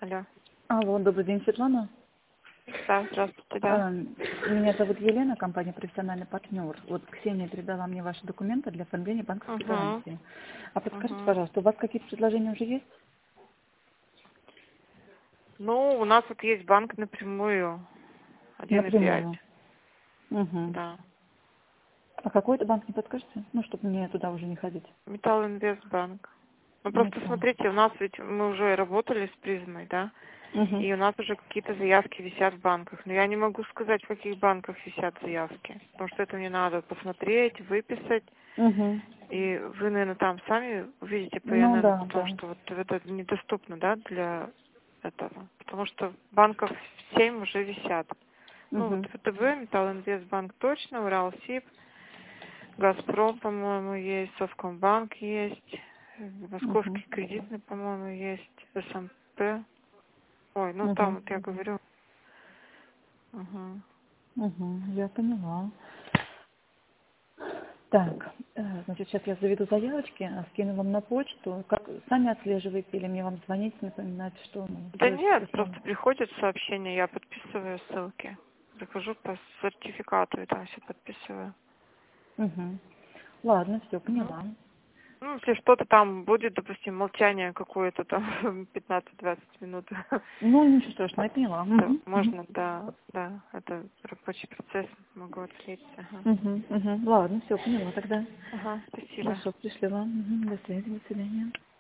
Алло. Алло, добрый день, Светлана. Да, здравствуйте, да. Меня зовут Елена, компания «Профессиональный партнер». Вот Ксения передала мне ваши документы для оформления банковской Угу. гарантии. А подскажите, Угу. пожалуйста, у вас какие-то предложения уже есть? Ну, у нас вот есть банк напрямую. 1,5. Напрямую. Угу. Да. А какой это банк, не подскажете? Ну, чтобы мне туда уже не ходить. Металлинвестбанк. Ну, просто Металл. смотрите, у нас ведь мы уже работали с призмой, да? Угу. И у нас уже какие-то заявки висят в банках. Но я не могу сказать, в каких банках висят заявки. Потому что это мне надо посмотреть, выписать. Угу. И вы, наверное, там сами увидите по Ну, ИНН, да, потому да. что вот это недоступно, да, для этого. Потому что банков 7 уже висят. Ну, вот Угу. ВТБ, Металлинвестбанк точно, Уралсиб, Газпром, по-моему, есть, Совкомбанк есть, Угу. Московский кредитный, по-моему, есть, СМП. Ой, ну там Угу. вот я говорю. Угу. Угу. Я поняла. Так, значит, сейчас я заведу заявочки, скину вам на почту. Как сами отслеживаете или мне вам звонить, напоминать, что Да делать нет, что-то просто сам? приходят сообщения, я подписываю ссылки. Захожу по сертификату и там все подписываю. Угу. Ладно, все, Мгм. поняла. Ну, если что-то там будет, допустим, молчание какое-то там 15-20 минут, Ну, ничего страшного, я поняла. то Угу. Угу. можно, да, это рабочий процесс, могу отследить. Ага. Угу. Угу. Ладно, все, поняла тогда. Ага, спасибо. Хорошо, пришлю вам. Угу. До связи, до свидания.